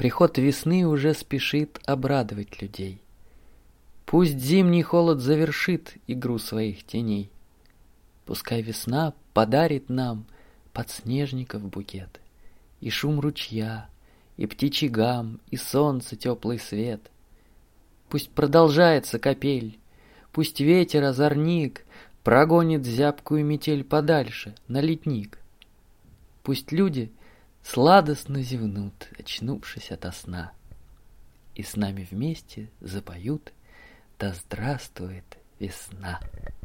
Приход весны уже спешит обрадовать людей. Пусть зимний холод завершит игру своих теней. Пускай весна подарит нам подснежников букет, и шум ручья, и птичий гам, и солнце теплый свет. Пусть продолжается капель, пусть ветер озорник прогонит зябкую метель подальше, на ледник. Пусть люди сладостно зевнут, очнувшись ото сна, и с нами вместе запоют «Да здравствует весна!»